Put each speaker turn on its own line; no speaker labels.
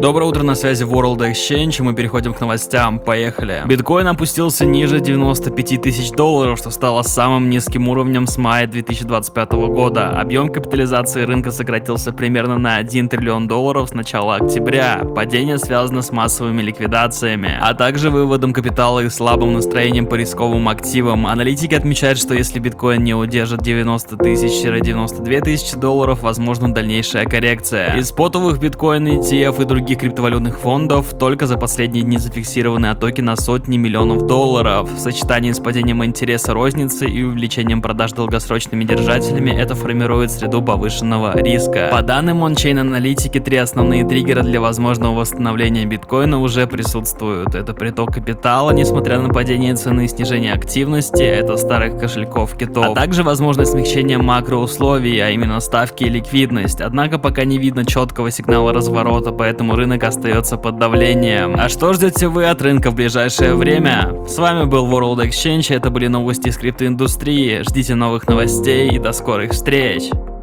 Доброе утро, на связи World Exchange, и мы переходим к новостям. Поехали. Биткоин опустился ниже 95 тысяч долларов, что стало самым низким уровнем с мая 2025 года. Объем капитализации рынка сократился примерно на 1 триллион долларов с начала октября. Падение связано с массовыми ликвидациями, а также выводом капитала и слабым настроением по рисковым активам. Аналитики отмечают, что если биткоин не удержит 90 тысяч-92 тысячи долларов, возможна дальнейшая коррекция. Из спотовых биткоин, ETF и других криптовалютных фондов только за последние дни зафиксированы оттоки на сотни миллионов долларов. В сочетании с падением интереса розницы и увеличением продаж долгосрочными держателями это формирует среду повышенного риска. По данным ончейн аналитики, 3 основные триггера для возможного восстановления биткоина уже присутствуют. Это приток капитала, несмотря на падение цены и снижение активности, это старых кошельков китов, а также возможность смягчения макроусловий, а именно ставки и ликвидность. Однако пока не видно четкого сигнала разворота, поэтому рынок остается под давлением. А что ждете вы от рынка в ближайшее время? С вами был World Exchange, это были новости из криптоиндустрии. Ждите новых новостей и до скорых встреч!